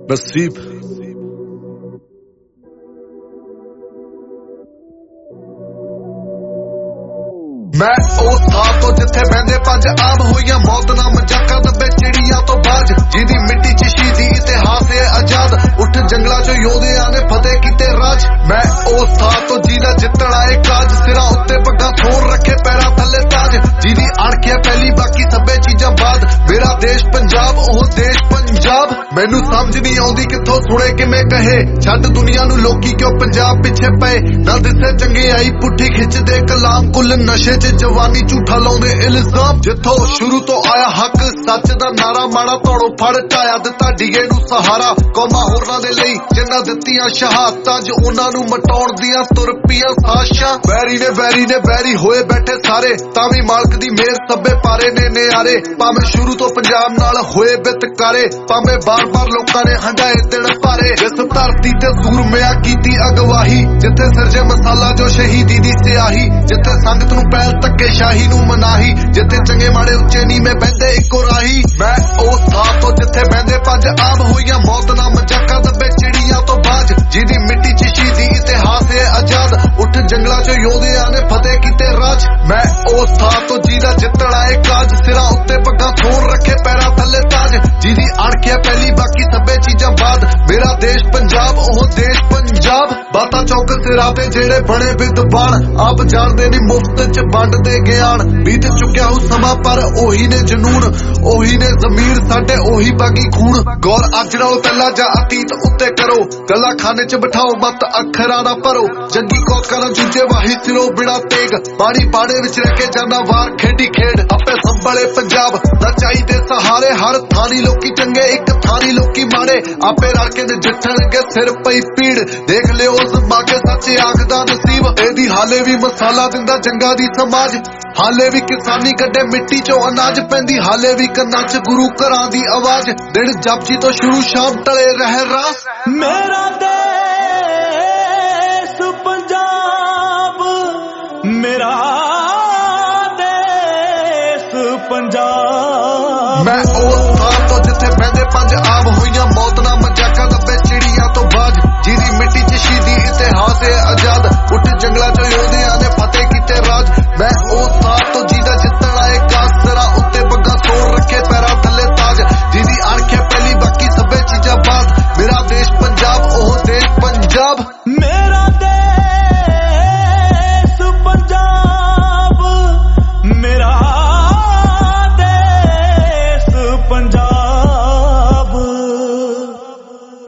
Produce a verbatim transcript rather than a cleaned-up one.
नसीब। मैं उस थां तो जिथे बहंदे पंज आम होईयां मौत ना मजाका दबे चिड़ियां तो बाज जिहदी मिट्टी च शहीदी इतिहास है आजाद उठ जंगलां चो योधियां ने फतेह कीते राज। मैं उस थां तो जिहदा जित्तण आए काज सिरां उत्ते पग्गां थोर रखे पैरां थल्ले ताज जिहदी अड़क है पहली बाकी सब्बे चीजां बाद मेरा देश पंजाब ओह देश पंजाब। मैनू समझ नहीं आउंदी कित्थों सुणे किवें कहे छड्ड दुनिया नू लोकी क्यों पंजाब पिछे पए ना दिसे चंगी आई पुट्ठी खिचदे कलाम कुल नशे च जवानी झूठा लाउंदे इल्जाम जिथों शुरू तो आया हक सच दा नारा माड़ा तोड़ो फड़ ढाया दिता डीगे नू सहारा कौमां होरनां दे लई जिन्हां दित्तियां शहादतां ज उन्हां नू मटाउण दियां तुर पईयां साशां बैरी ने बैरी ने बैरी होए बैठे सारे तां वी मालक दी मेहर सब्बे पारे ने नियारे भावें शुरू तो पंजाब नाल होए बितकारे भावें बार बार लोकां ने हंडाए दिन भारे जिस धरती ते सूरमियां कीती अगवाही जिथे सिरजे मसाला जो शहीदी दी सियाही जिथे संगत नू पैल धक्के शाही नू मनाही जिथे चंगे माड़े उच्चे नीवें बहंदे इक्को राही। मैं उस थां तो जिथे बहंदे पंज आम होईयां मौत ना मजाका दबे चिड़ियां तो बाज जिहदी मिट्टी च शहीदी इतिहास है आजाद उठ जंगलां चो योधियां ने फतेह कीते राज। मैं उस थां तो जिहदा जित्तण आए काज सिरां उत्ते पग्गां थोर रखे पैरां थल्ले ताज जिहदी अड़क है पहली बाकी सब्बे चीजां बाद मेरा देश पंजाब ओह देश पंजाब। बातां चौक सिरां ते जेड़े बने विद्वान आप जाणदे नी मुफ्त च वंडदे ज्ञान बीत चुक्या हो समा पर ओही ने जनून ओही ने जमीर साडे ओही बागी खून गौर अज नालों पहला जा अतीत उत्ते करो गल्लां खाने च बिठाओ मत अखरां ना भरो जंगी कौकां नाल जूझे वाही सिरो बिना तेग बाड़ी बाड़े विच रह के जाना वार खेडी खेड आपे संभले पंजाब ना चाहीदे सहारे हर थानी लोकी चंगे एक थानी लोकी माड़े आपे रल के नजिठणगे सिर पई पीड़ देख लिओ उस मागे सच्चे आखदा नसीब एदी हाले भी मसाला दिंदा जंगा दी समाज हाले भी किसानी कड्डे मिट्टी चो अनाज पैंदी हाले भी कन्नां च गुरु घरां दी आवाज दिन जपजी तो शुरू शाम टले रह रास। मेरा देश पंजाब मेरा देश पंजाब। मैं उस थां तो जिथे बहंदे पंज आम होईयां मौत ना मजाका दबे चिड़ियां तो बाज जिहदी मिट्टी च शहीदी इतिहास है आजाद उठ जंगलां चो योधियां ने फतेह कीते राज। मैं उस थां तो जिहदा जित्तण आए काज सिरां उत्ते पग्गां थोर रखे पैरां